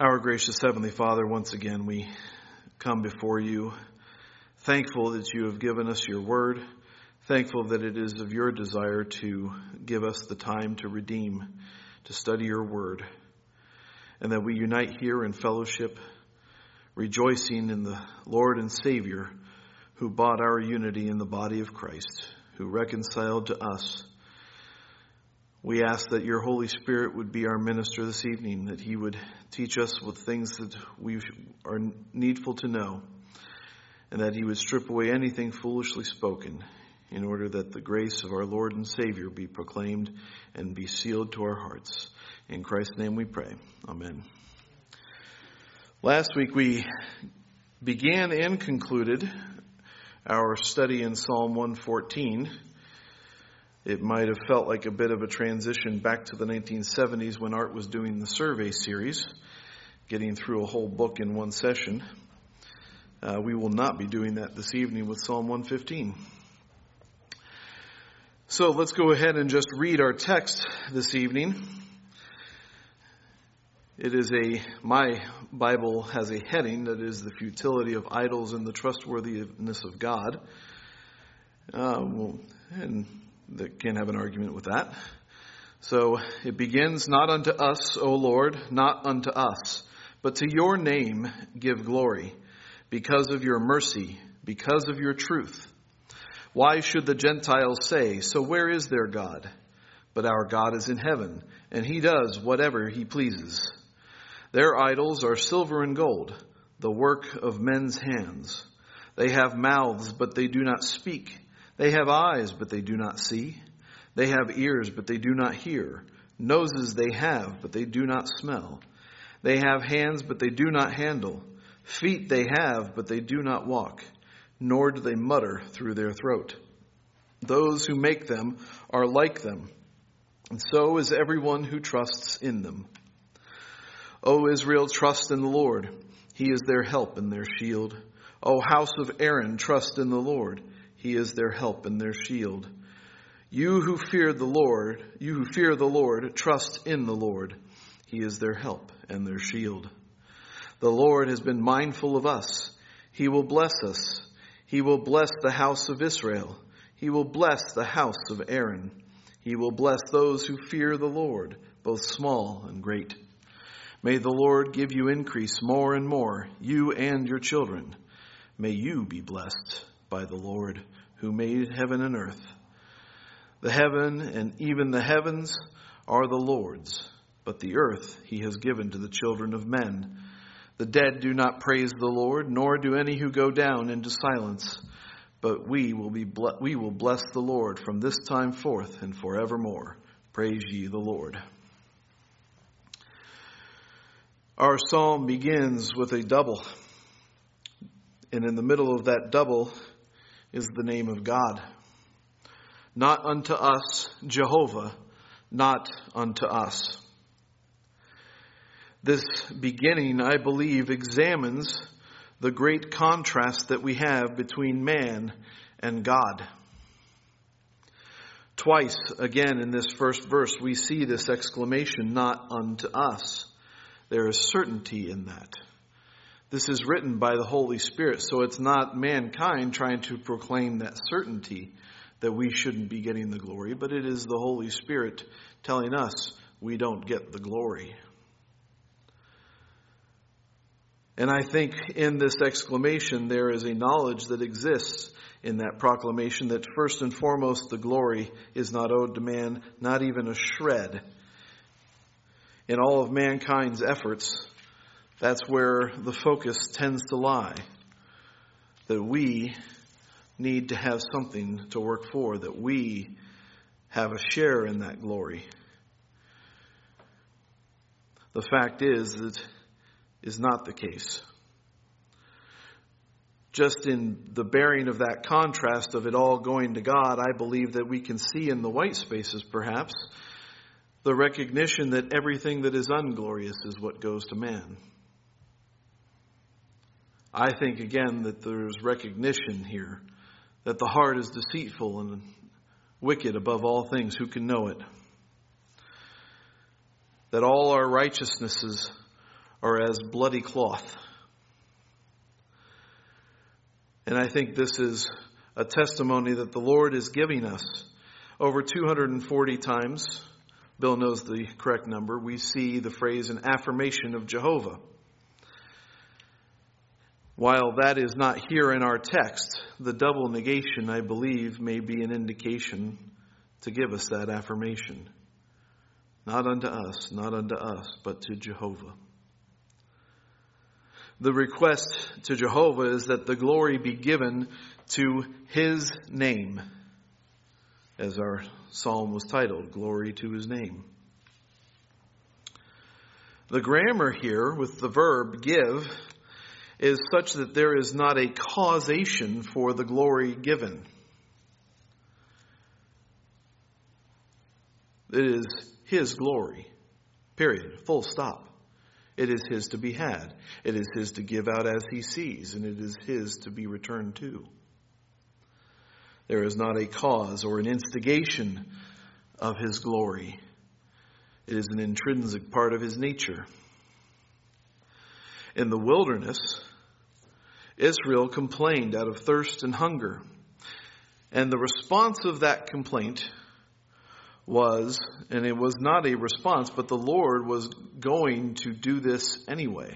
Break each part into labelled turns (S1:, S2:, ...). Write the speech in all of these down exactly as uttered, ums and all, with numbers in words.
S1: Our gracious Heavenly Father, once again we come before you, thankful that you have given us your word, thankful that it is of your desire to give us the time to redeem, to study your word, and that we unite here in fellowship, rejoicing in the Lord and Savior who bought our unity in the body of Christ, who reconciled to us. We ask that your Holy Spirit would be our minister this evening, that he would teach us with things that we are needful to know, and that he would strip away anything foolishly spoken in order that the grace of our Lord and Savior be proclaimed and be sealed to our hearts. In Christ's name we pray. Amen. Last week we began and concluded our study in Psalm one fourteen. It might have felt like a bit of a transition back to the nineteen seventies when Art was doing the survey series, getting through a whole book in one session. Uh, we will not be doing that this evening with Psalm one fifteen. So let's go ahead and just read our text this evening. It is a, my Bible has a heading that is the futility of idols and the trustworthiness of God. Uh, well, and that can have an argument with that. So it begins, not unto us, O Lord, not unto us, but to your name give glory, because of your mercy, because of your truth. Why should the Gentiles say, so where is their God? But our God is in heaven, and he does whatever he pleases. Their idols are silver and gold, the work of men's hands. They have mouths, but they do not speak. They have eyes, but they do not see. They have ears, but they do not hear. Noses they have, but they do not smell. They have hands, but they do not handle. Feet they have, but they do not walk. Nor do they mutter through their throat. Those who make them are like them, and so is everyone who trusts in them. O Israel, trust in the Lord. He is their help and their shield. O house of Aaron, trust in the Lord. He is their help and their shield. You who fear the Lord, you who fear the Lord, trust in the Lord. He is their help and their shield. The Lord has been mindful of us. He will bless us. He will bless the house of Israel. He will bless the house of Aaron. He will bless those who fear the Lord, both small and great. May the Lord give you increase more and more, you and your children. May you be blessed by the Lord who made heaven and earth. The heaven and even the heavens are the Lord's, but the earth he has given to the children of men. The dead do not praise the Lord, nor do any who go down into silence. But we will be ble- we will bless the Lord from this time forth and forevermore. Praise ye the Lord. Our psalm begins with a double, and in the middle of that double is the name of God. Not unto us, Jehovah, not unto us. This beginning, I believe, examines the great contrast that we have between man and God. Twice, again, in this first verse, we see this exclamation, not unto us. There is certainty in that. This is written by the Holy Spirit, so it's not mankind trying to proclaim that certainty that we shouldn't be getting the glory, but it is the Holy Spirit telling us we don't get the glory. And I think in this exclamation there is a knowledge that exists in that proclamation that first and foremost the glory is not owed to man, not even a shred. In all of mankind's efforts, that's where the focus tends to lie. That we need to have something to work for, that we have a share in that glory. The fact is that is not the case. Just in the bearing of that contrast of it all going to God, I believe that we can see in the white spaces perhaps the recognition that everything that is unglorious is what goes to man. I think again that there's recognition here that the heart is deceitful and wicked above all things. Who can know it? That all our righteousnesses are as bloody cloth. And I think this is a testimony that the Lord is giving us. Over two hundred forty times, Bill knows the correct number, we see the phrase an affirmation of Jehovah. While that is not here in our text, the double negation, I believe, may be an indication to give us that affirmation. Not unto us, not unto us, but to Jehovah. The request to Jehovah is that the glory be given to His name, as our psalm was titled, Glory to His Name. The grammar here with the verb give is such that there is not a causation for the glory given. It is His glory, period, full stop. It is His to be had. It is His to give out as He sees, and it is His to be returned to. There is not a cause or an instigation of His glory. It is an intrinsic part of His nature. In the wilderness, Israel complained out of thirst and hunger. And the response of that complaint was, and it was not a response, but the Lord was going to do this anyway.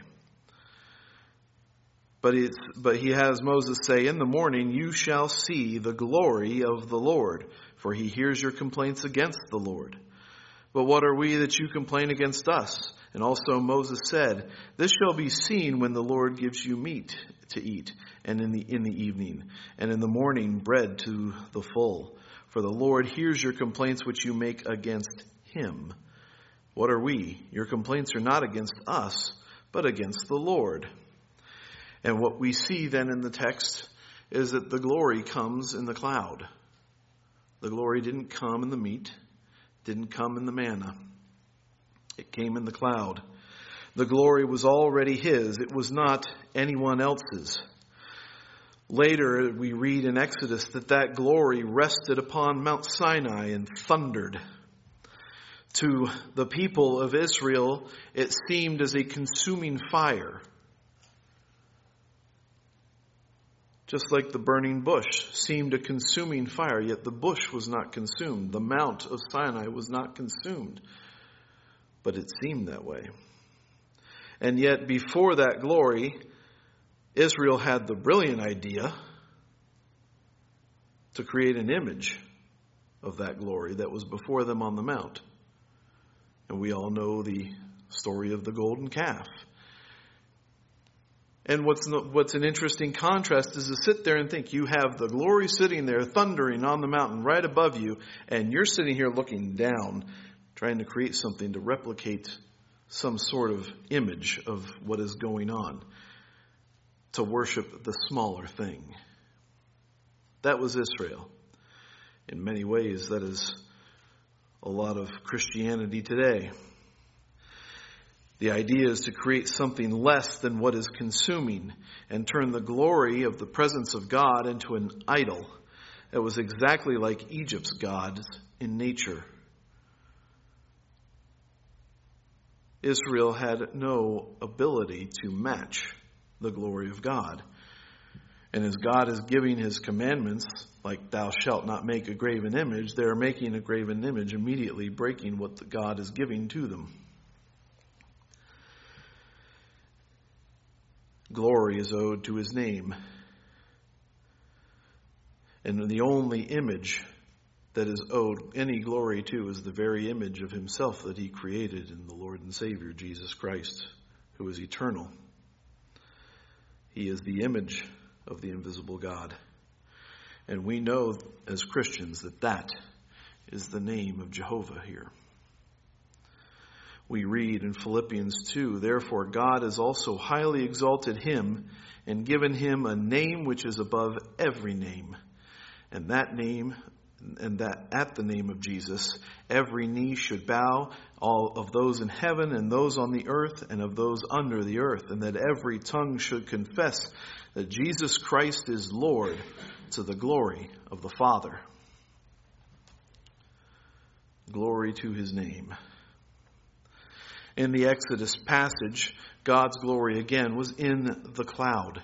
S1: But it's, but he has Moses say, in the morning you shall see the glory of the Lord, for He hears your complaints against the Lord. But what are we that you complain against us? And also Moses said, this shall be seen when the Lord gives you meat to eat, and in the in the evening, and in the morning bread to the full. For the Lord hears your complaints which you make against Him. What are we? Your complaints are not against us, but against the Lord. And what we see then in the text is that the glory comes in the cloud. The glory didn't come in the meat, didn't come in the manna. It came in the cloud. The glory was already His. It was not anyone else's. Later, we read in Exodus that that glory rested upon Mount Sinai and thundered. To the people of Israel, it seemed as a consuming fire. Just like the burning bush seemed a consuming fire, yet the bush was not consumed. The Mount of Sinai was not consumed. But it seemed that way. And yet, before that glory, Israel had the brilliant idea to create an image of that glory that was before them on the mount. And we all know the story of the golden calf. And what's what's an interesting contrast is to sit there and think you have the glory sitting there thundering on the mountain right above you, and you're sitting here looking down, trying to create something to replicate some sort of image of what is going on, to worship the smaller thing. That was Israel. In many ways, that is a lot of Christianity today. The idea is to create something less than what is consuming and turn the glory of the presence of God into an idol that was exactly like Egypt's gods in nature. Israel had no ability to match the glory of God. And as God is giving His commandments, like thou shalt not make a graven image, they are making a graven image, immediately breaking what God is giving to them. Glory is owed to His name. And the only image that is owed any glory to is the very image of Himself that He created in the Lord and Savior, Jesus Christ, who is eternal. He is the image of the invisible God. And we know as Christians that that is the name of Jehovah here. We read in Philippians two, therefore God has also highly exalted Him and given Him a name which is above every name. And that name, and that at the name of Jesus, every knee should bow, all of those in heaven and those on the earth and of those under the earth, and that every tongue should confess that Jesus Christ is Lord, to the glory of the Father. Glory to His name. In the Exodus passage, God's glory, again, was in the cloud.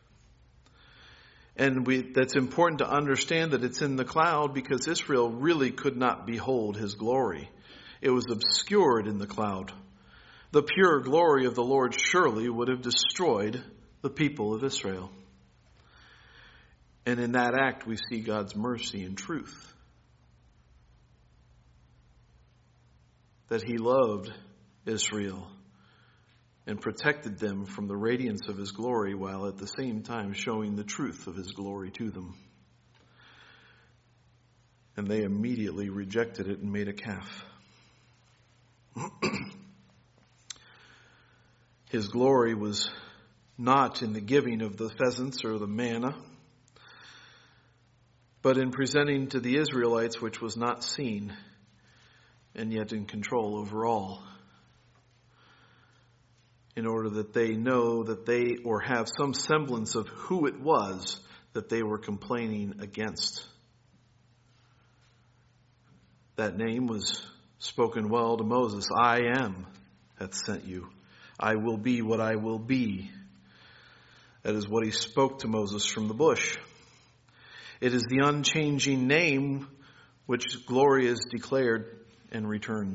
S1: And we, that's important to understand that it's in the cloud because Israel really could not behold his glory. It was obscured in the cloud. The pure glory of the Lord surely would have destroyed the people of Israel. And in that act, we see God's mercy and truth. That he loved Israel and protected them from the radiance of his glory while at the same time showing the truth of his glory to them. And they immediately rejected it and made a calf. His glory was not in the giving of the pheasants or the manna, but in presenting to the Israelites which was not seen and yet in control over all, in order that they know that they, or have some semblance of who it was that they were complaining against. That name was spoken well to Moses. I am hath sent you. I will be what I will be. That is what he spoke to Moses from the bush. It is the unchanging name which glory is declared and returned.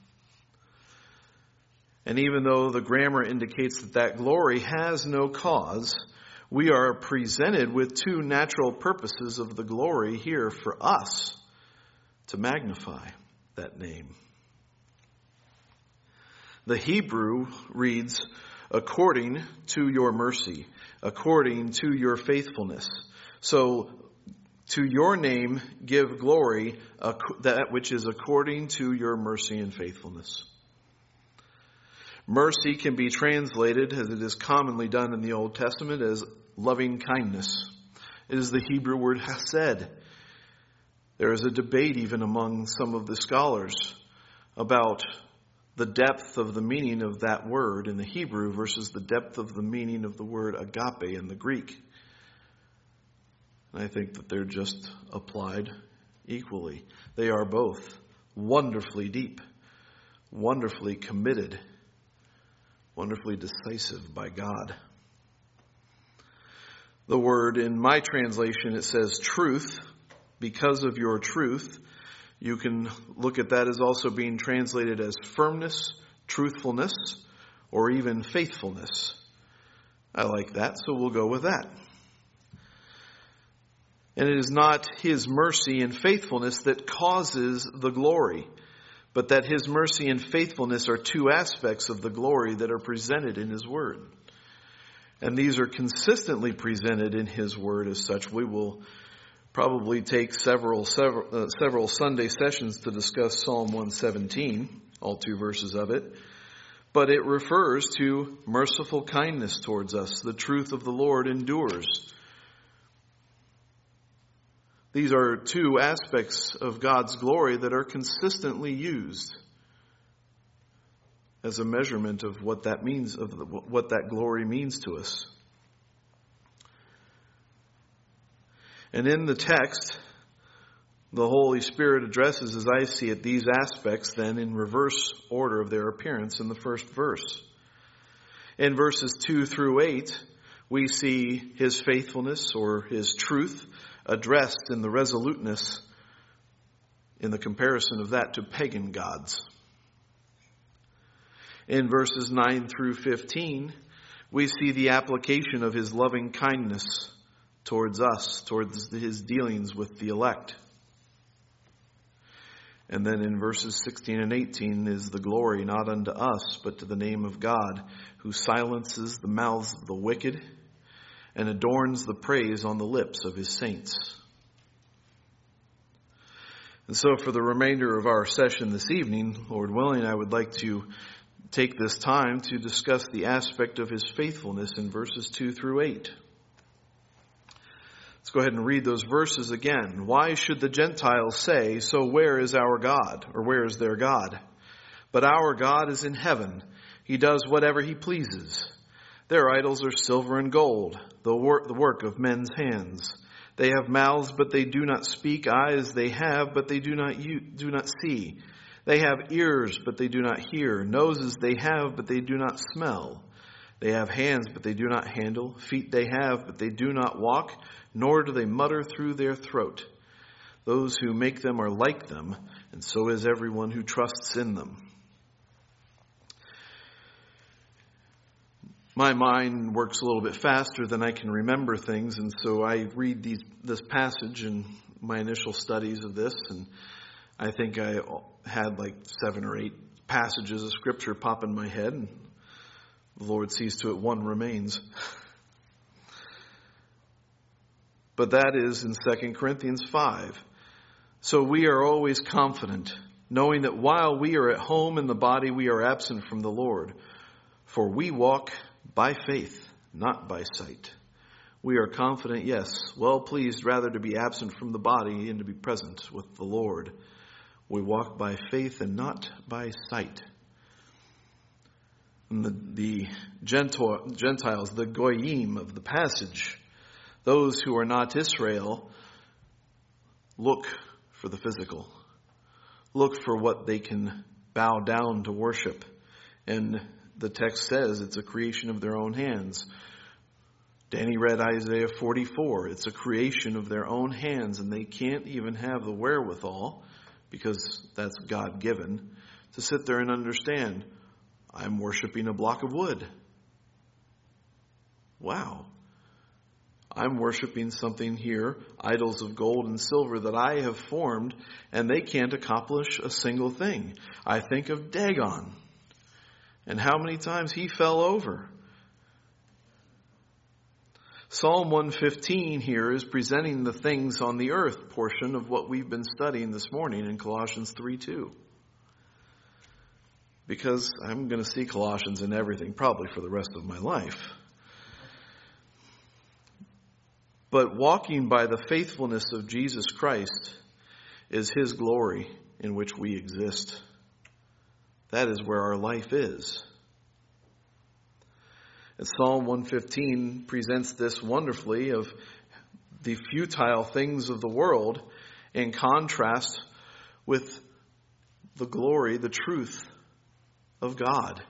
S1: And even though the grammar indicates that that glory has no cause, we are presented with two natural purposes of the glory here for us to magnify that name. The Hebrew reads, according to your mercy, according to your faithfulness. So, to your name give glory, that which is according to your mercy and faithfulness. Mercy can be translated, as it is commonly done in the Old Testament, as loving kindness. It is the Hebrew word hesed. There is a debate even among some of the scholars about the depth of the meaning of that word in the Hebrew versus the depth of the meaning of the word agape in the Greek. And I think that they're just applied equally. They are both wonderfully deep, wonderfully committed, wonderfully decisive by God. The word in my translation, it says truth, because of your truth. You can look at that as also being translated as firmness, truthfulness, or even faithfulness. I like that, so we'll go with that. And it is not his mercy and faithfulness that causes the glory, but that his mercy and faithfulness are two aspects of the glory that are presented in his word. And these are consistently presented in his word as such. We will probably take several several, uh, several Sunday sessions to discuss Psalm one seventeen, all two verses of it. But it refers to merciful kindness towards us. The truth of the Lord endures. These are two aspects of God's glory that are consistently used as a measurement of what that means, of the, what that glory means to us. And in the text, the Holy Spirit addresses, as I see it, these aspects then in reverse order of their appearance in the first verse. In verses two through eight, we see his faithfulness or his truth addressed in the resoluteness in the comparison of that to pagan gods. In verses nine through fifteen, we see the application of his loving kindness towards us, towards his dealings with the elect. And then in verses sixteen and eighteen is the glory not unto us, but to the name of God, who silences the mouths of the wicked and adorns the praise on the lips of his saints. And so for the remainder of our session this evening, Lord willing, I would like to take this time to discuss the aspect of his faithfulness in verses two through eight. Let's go ahead and read those verses again. Why should the Gentiles say, so where is our God? Or where is their God? But our God is in heaven. He does whatever he pleases. Their idols are silver and gold, the work, the work of men's hands. They have mouths, but they do not speak. Eyes they have, but they do not do not see. They have ears, but they do not hear. Noses they have, but they do not smell. They have hands, but they do not handle. Feet they have, but they do not walk, nor do they mutter through their throat. Those who make them are like them, and so is everyone who trusts in them. My mind works a little bit faster than I can remember things, and so I read these, this passage in my initial studies of this, and I think I had like seven or eight passages of Scripture pop in my head, and the Lord sees to it one remains. But that is in Second Corinthians five. So we are always confident, knowing that while we are at home in the body, we are absent from the Lord. For we walk by faith, not by sight. We are confident, yes, well pleased rather to be absent from the body and to be present with the Lord. We walk by faith and not by sight. And the, the Gentiles, the goyim of the passage, those who are not Israel, look for the physical. Look for what they can bow down to worship. And the text says it's a creation of their own hands. Danny read Isaiah forty-four. It's a creation of their own hands, and they can't even have the wherewithal, because that's God-given, to sit there and understand, I'm worshiping a block of wood. Wow. I'm worshiping something here, idols of gold and silver that I have formed, and they can't accomplish a single thing. I think of Dagon and how many times he fell over. Psalm one fifteen here is presenting the things on the earth portion of what we've been studying this morning in Colossians three two. Because I'm going to see Colossians in everything, probably for the rest of my life. But walking by the faithfulness of Jesus Christ is His glory in which we exist. That is where our life is. And Psalm one fifteen presents this wonderfully of the futile things of the world in contrast with the glory, the truth of God.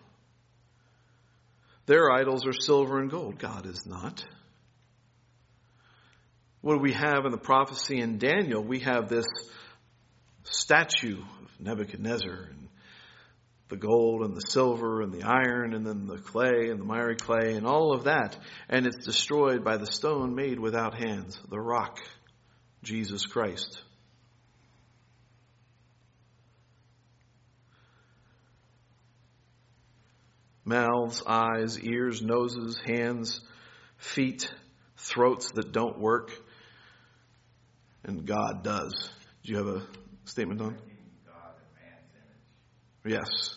S1: Their idols are silver and gold. God is not. What do we have in the prophecy in Daniel? We have this statue of Nebuchadnezzar, and the gold and the silver and the iron and then the clay and the miry clay and all of that. And it's destroyed by the stone made without hands, the rock, Jesus Christ. Mouths, eyes, ears, noses, hands, feet, throats that don't work. And God does. Do you have a statement on?
S2: God in man's image.
S1: Yes.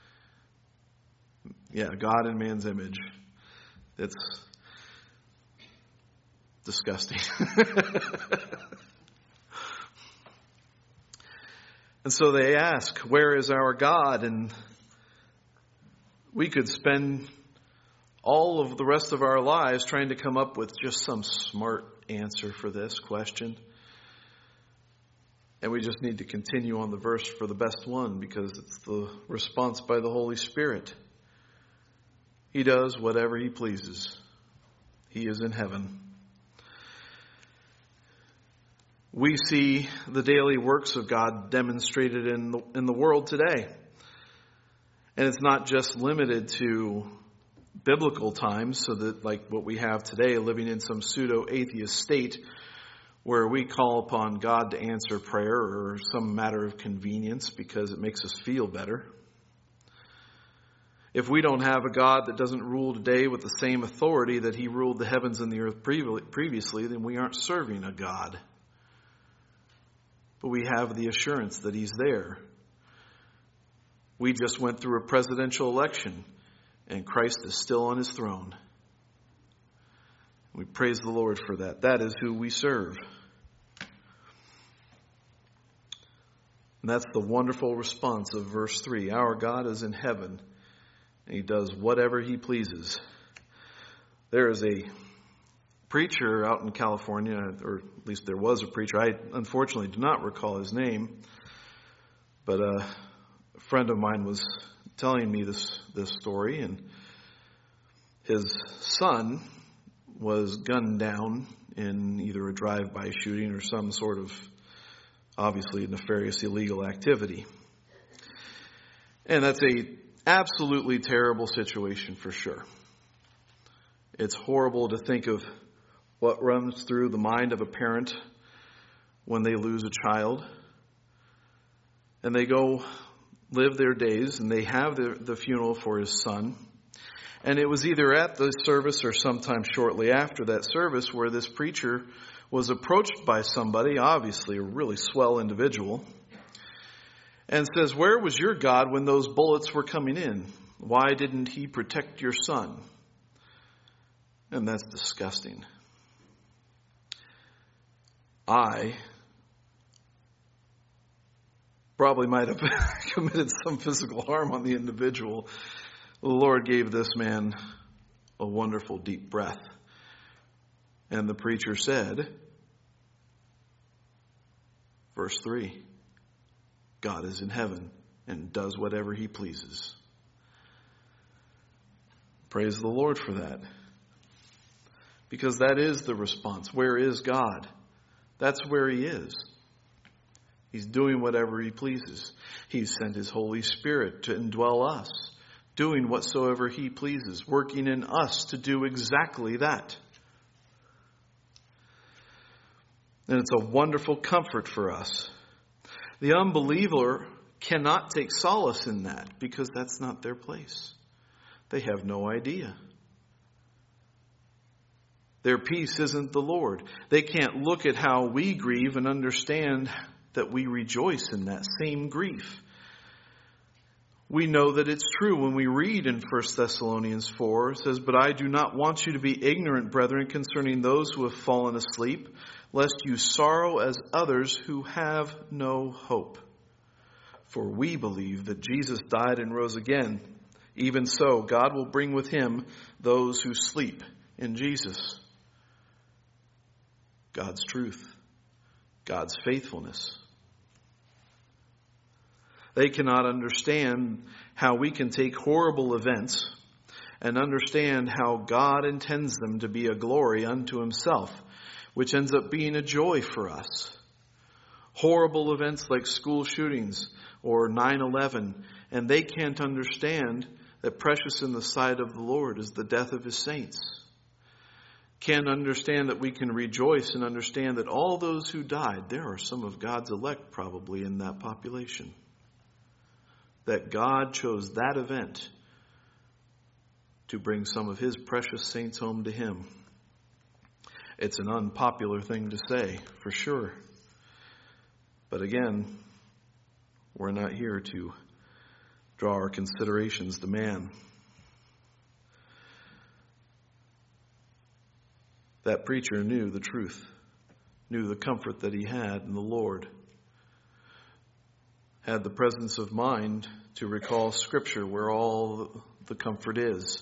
S1: Yeah, God in man's image. It's disgusting. And so they ask, where is our God? And we could spend all of the rest of our lives trying to come up with just some smart answer for this question. And we just need to continue on the verse for the best one, because it's the response by the Holy Spirit. He does whatever He pleases. He is in heaven. We see the daily works of God demonstrated in the, in the world today. And it's not just limited to biblical times, so that like what we have today, living in some pseudo-atheist state where we call upon God to answer prayer or some matter of convenience because it makes us feel better. If we don't have a God that doesn't rule today with the same authority that He ruled the heavens and the earth previously, then we aren't serving a God. But we have the assurance that He's there. We just went through a presidential election, and Christ is still on His throne. We praise the Lord for that. That is who we serve. And that's the wonderful response of verse three. Our God is in heaven, and He does whatever He pleases. There is a preacher out in California, or at least there was a preacher. I unfortunately do not recall his name, but a friend of mine was telling me this, this story, and His son was gunned down in either a drive-by shooting or some sort of obviously nefarious illegal activity. And that's a absolutely terrible situation for sure. It's horrible to think of what runs through the mind of a parent when they lose a child. And they go live their days and they have the, the funeral for his son. And it was either at the service or sometime shortly after that service where this preacher was approached by somebody, obviously a really swell individual, and says, "Where was your God when those bullets were coming in? Why didn't he protect your son?" And that's disgusting. I probably might have committed some physical harm on the individual. The Lord gave this man a wonderful deep breath. And the preacher said, verse three, God is in heaven and does whatever he pleases. Praise the Lord for that. Because that is the response. Where is God? That's where he is. He's doing whatever he pleases. He's sent his Holy Spirit to indwell us, doing whatsoever he pleases, working in us to do exactly that. And it's a wonderful comfort for us. The unbeliever cannot take solace in that because that's not their place. They have no idea. Their peace isn't the Lord. They can't look at how we grieve and understand that we rejoice in that same grief. We know that it's true when we read in First Thessalonians four, it says, "But I do not want you to be ignorant, brethren, concerning those who have fallen asleep, lest you sorrow as others who have no hope. For we believe that Jesus died and rose again. Even so, God will bring with him those who sleep in Jesus." God's truth. God's faithfulness. They cannot understand how we can take horrible events and understand how God intends them to be a glory unto himself, which ends up being a joy for us. Horrible events like school shootings or nine eleven, and they can't understand that precious in the sight of the Lord is the death of his saints. Can't understand that we can rejoice and understand that all those who died, there are some of God's elect probably in that population. That God chose that event to bring some of his precious saints home to him. It's an unpopular thing to say, for sure. But again, we're not here to draw our considerations to man. That preacher knew the truth, knew the comfort that he had in the Lord, had the presence of mind to recall Scripture where all the comfort is,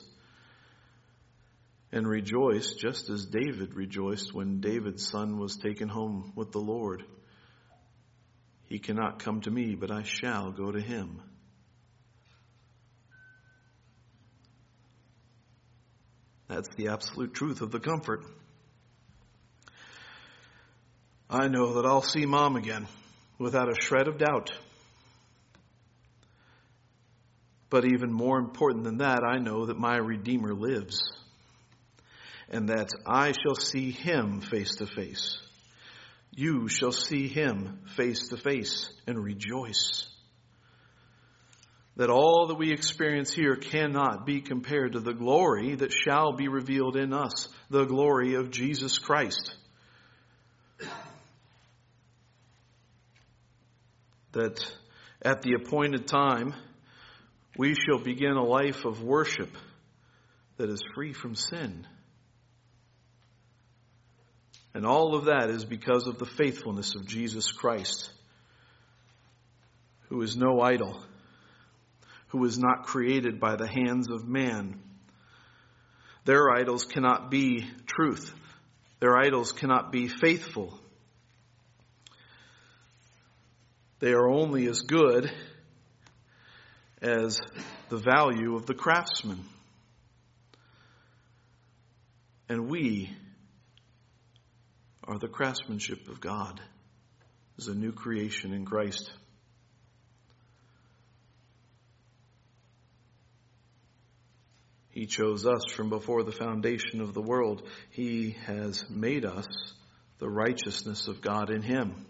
S1: and rejoiced just as David rejoiced when David's son was taken home with the Lord. He cannot come to me, but I shall go to him. That's the absolute truth of the comfort. I know that I'll see Mom again without a shred of doubt. But even more important than that, I know that my Redeemer lives and that I shall see him face to face. You shall see him face to face and rejoice. That all that we experience here cannot be compared to the glory that shall be revealed in us, the glory of Jesus Christ. That at the appointed time, we shall begin a life of worship that is free from sin. And all of that is because of the faithfulness of Jesus Christ, who is no idol, who is not created by the hands of man. Their idols cannot be truth. Their idols cannot be faithful. They are only as good as the value of the craftsman. And we are the craftsmanship of God as a new creation in Christ. He chose us from before the foundation of the world. He has made us the righteousness of God in Him.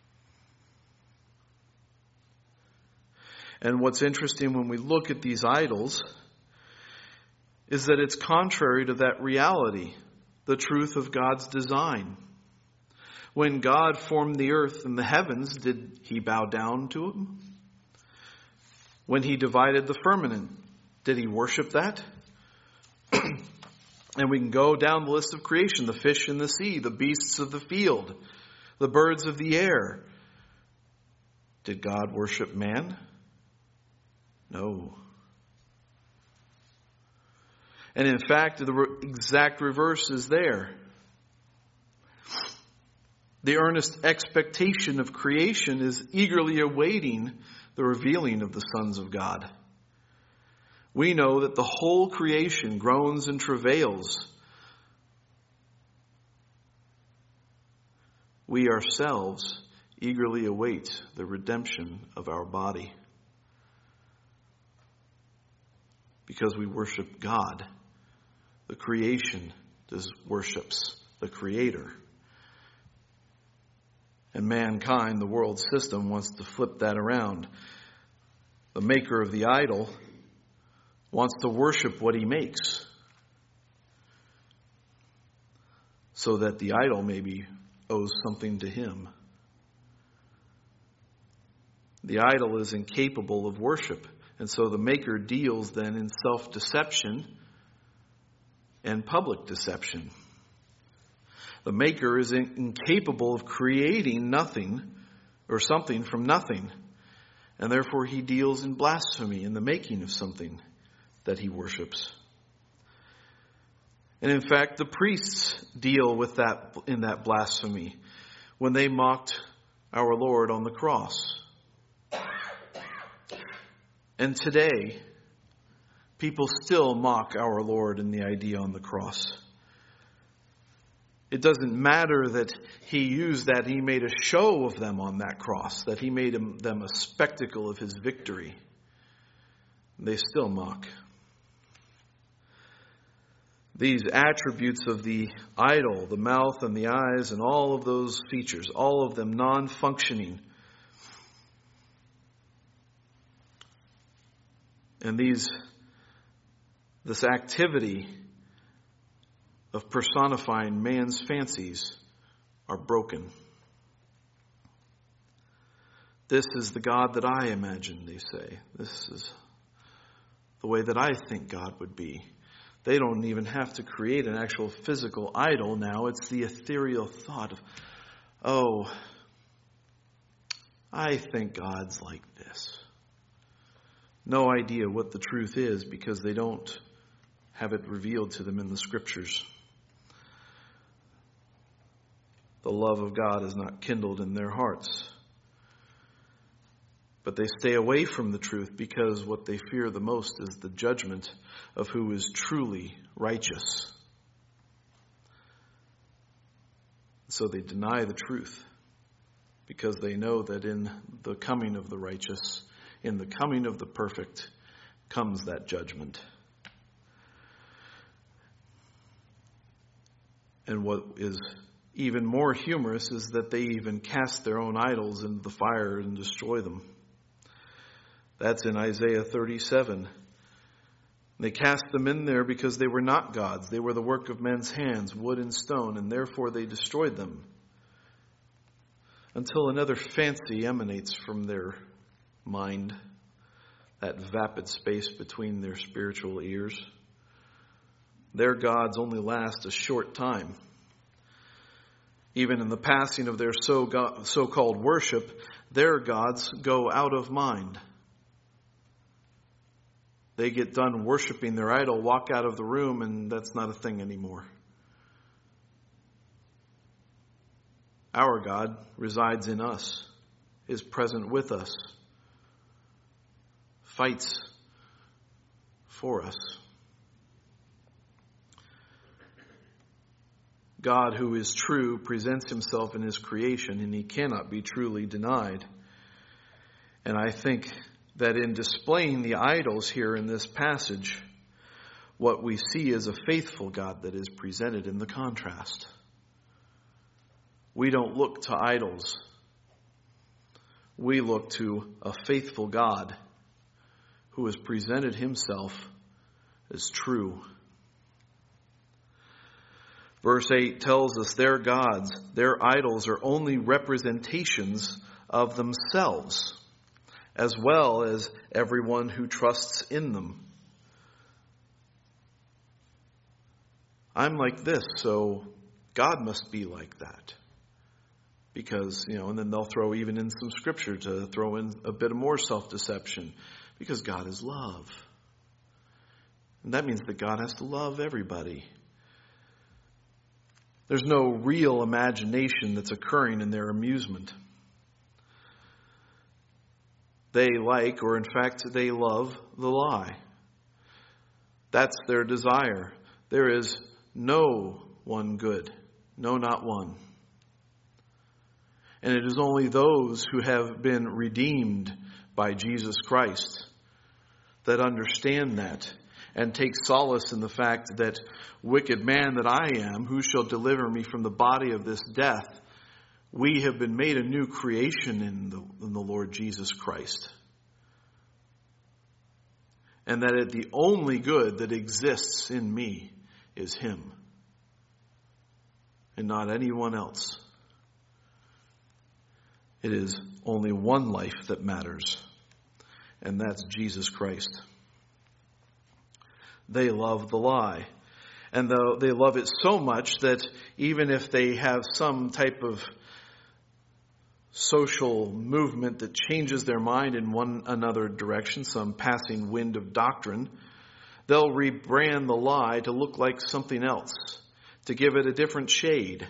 S1: And what's interesting when we look at these idols is that it's contrary to that reality, the truth of God's design. When God formed the earth and the heavens, did He bow down to them? When He divided the firmament, did He worship that? And we can go down the list of creation, the fish in the sea, the beasts of the field, the birds of the air. Did God worship man? No. And in fact, the re- exact reverse is there. The earnest expectation of creation is eagerly awaiting the revealing of the sons of God. We know that the whole creation groans and travails. We ourselves eagerly await the redemption of our body. Because we worship God. The creation does worships the Creator. And mankind, the world system, wants to flip that around. The maker of the idol wants to worship what he makes, so that the idol maybe owes something to him. The idol is incapable of worship, and so the maker deals then in self-deception and public deception. The maker is incapable of creating nothing or something from nothing, and therefore he deals in blasphemy, in the making of something that he worships. And in fact, the priests deal with that in that blasphemy when they mocked our Lord on the cross. And today, people still mock our Lord and the idea on the cross. It doesn't matter that he used that, he made a show of them on that cross, that he made them a spectacle of his victory. They still mock. These attributes of the idol, the mouth and the eyes and all of those features, all of them non-functioning. And these, this activity of personifying man's fancies are broken. This is the God that I imagine, they say. This is the way that I think God would be. They don't even have to create an actual physical idol now. It's the ethereal thought of, oh, I think God's like this. No idea what the truth is because they don't have it revealed to them in the Scriptures. The love of God is not kindled in their hearts. But they stay away from the truth because what they fear the most is the judgment of who is truly righteous. So they deny the truth because they know that in the coming of the righteous, in the coming of the perfect, comes that judgment. And what is even more humorous is that they even cast their own idols into the fire and destroy them. That's in Isaiah thirty-seven. They cast them in there because they were not gods. They were the work of men's hands, wood and stone, and therefore they destroyed them. Until another fancy emanates from their mind, that vapid space between their spiritual ears. Their gods only last a short time. Even in the passing of their so-called worship, their gods go out of mind. They get done worshiping their idol, walk out of the room, and that's not a thing anymore. Our God resides in us, is present with us, fights for us. God, who is true, presents himself in his creation, and he cannot be truly denied. And I think that in displaying the idols here in this passage, what we see is a faithful God that is presented in the contrast. We don't look to idols. We look to a faithful God who has presented himself as true. Verse eight tells us their gods, their idols, are only representations of themselves, as well as everyone who trusts in them. I'm like this, so God must be like that. Because, you know, and then they'll throw even in some scripture to throw in a bit of more self-deception. Because God is love. And that means that God has to love everybody. There's no real imagination that's occurring in their amusement. They like, or in fact, they love the lie. That's their desire. There is no one good. No, not one. And it is only those who have been redeemed by Jesus Christ that understand that and take solace in the fact that, wicked man that I am, who shall deliver me from the body of this death? We have been made a new creation in the, in the Lord Jesus Christ. And that it, the only good that exists in me is him and not anyone else. It is only one life that matters, and that's Jesus Christ. They love the lie. And though they love it so much that even if they have some type of social movement that changes their mind in one another direction, some passing wind of doctrine, they'll rebrand the lie to look like something else, to give it a different shade,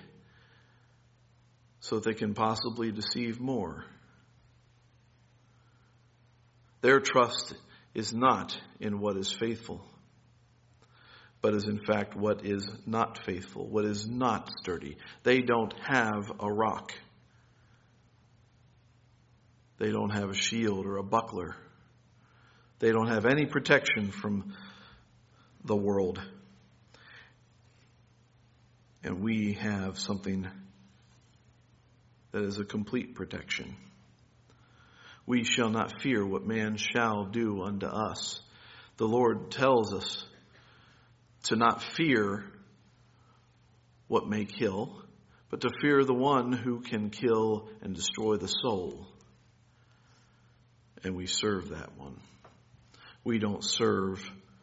S1: so they can possibly deceive more. Their trust is not in what is faithful, but is in fact what is not faithful, what is not sturdy. They don't have a rock. They don't have a shield or a buckler. They don't have any protection from the world. And we have something that is a complete protection. We shall not fear what man shall do unto us. The Lord tells us to not fear what may kill, but to fear the one who can kill and destroy the soul. And we serve that one. We don't serve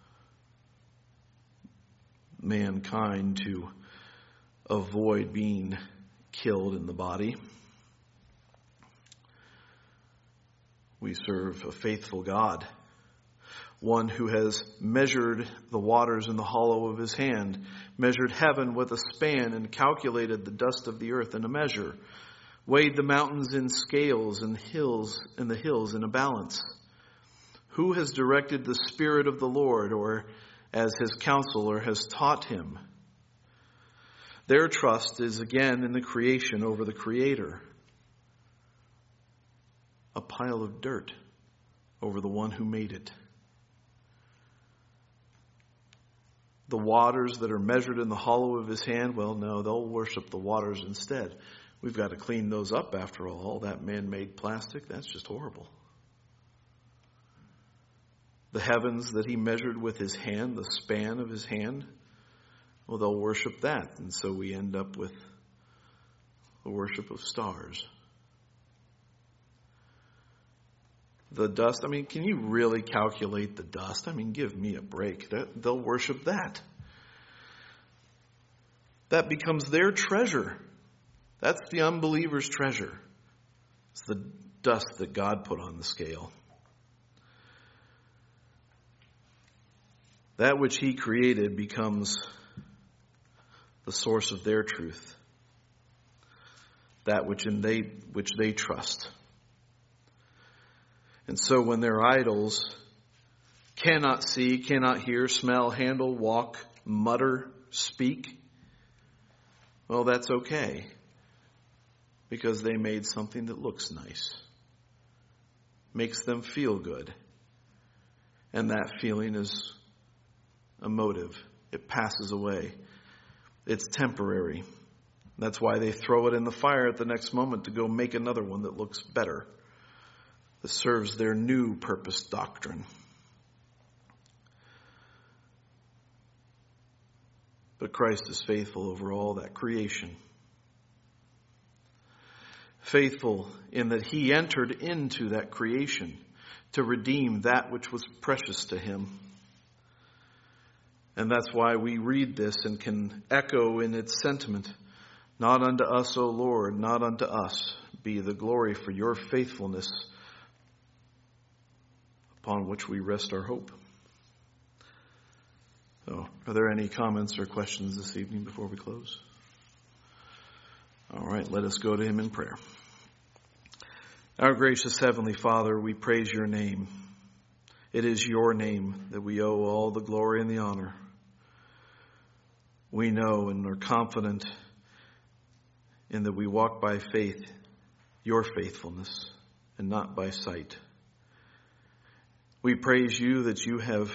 S1: mankind to avoid being killed in the body. We serve a faithful God, one who has measured the waters in the hollow of his hand, measured heaven with a span, and calculated the dust of the earth in a measure, weighed the mountains in scales and hills and the hills in a balance. Who has directed the Spirit of the Lord, or as his counselor has taught him? Their trust is again in the creation over the Creator. A pile of dirt over the one who made it. The waters that are measured in the hollow of his hand, well, no, they'll worship the waters instead. We've got to clean those up after all. All that man-made plastic, that's just horrible. The heavens that he measured with his hand, the span of his hand, well, they'll worship that. And so we end up with the worship of stars. The dust, I mean, can you really calculate the dust? I mean, give me a break. They'll worship that. That becomes their treasure. That's the unbeliever's treasure. It's the dust that God put on the scale. That which he created becomes the source of their truth. That which in they which they trust. And so when their idols cannot see, cannot hear, smell, handle, walk, mutter, speak, well, that's okay, because they made something that looks nice, makes them feel good. And that feeling is emotive. It passes away. It's temporary. That's why they throw it in the fire at the next moment to go make another one that looks better, that serves their new purpose doctrine. But Christ is faithful over all that creation. Faithful in that he entered into that creation to redeem that which was precious to him. And that's why we read this and can echo in its sentiment, not unto us, O Lord, not unto us be the glory for your faithfulness upon which we rest our hope. So, are there any comments or questions this evening before we close? All right, let us go to him in prayer. Our gracious Heavenly Father, we praise your name. It is your name that we owe all the glory and the honor. We know and are confident in that we walk by faith, your faithfulness, and not by sight. We praise you that you have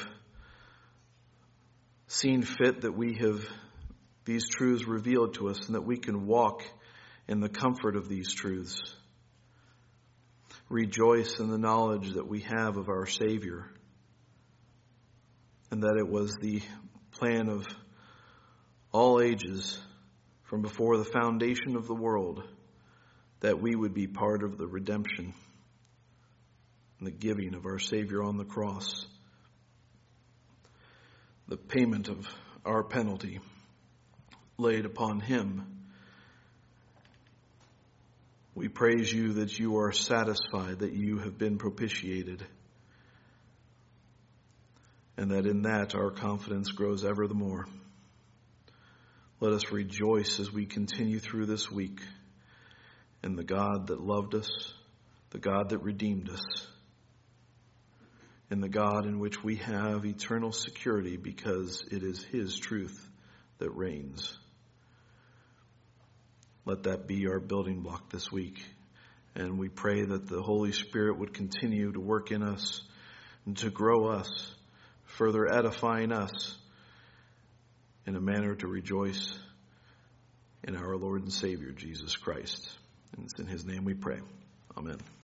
S1: seen fit that we have these truths revealed to us and that we can walk in the comfort of these truths. Rejoice in the knowledge that we have of our Savior and that it was the plan of all ages from before the foundation of the world that we would be part of the redemption and the giving of our Savior on the cross, the payment of our penalty laid upon him. We praise you that you are satisfied, that you have been propitiated, and that in that our confidence grows ever the more. Let us rejoice as we continue through this week in the God that loved us, the God that redeemed us, in the God in which we have eternal security because it is his truth that reigns. Let that be our building block this week. And we pray that the Holy Spirit would continue to work in us and to grow us, further edifying us in a manner to rejoice in our Lord and Savior, Jesus Christ. And it's in his name we pray. Amen.